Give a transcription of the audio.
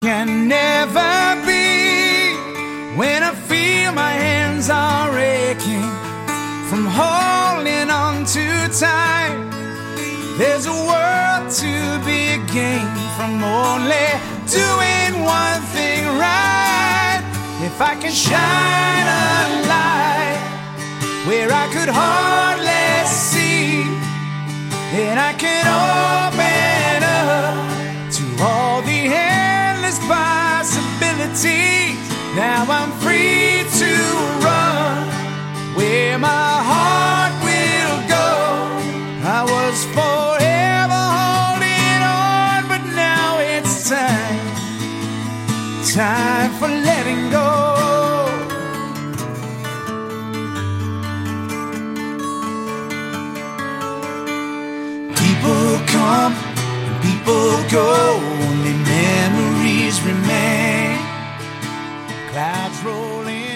Can never be when I feel my hands are aching from holding on too tight. There's a world to be gained from only doing one thing right. If I can shine a light where I could hardly see, and I can open up to all the endless possibilities. Now I'm free to run where my heart will go. I was forever holding on, but now it's time for letting go. People come and people go, only memories remain. Clouds rolling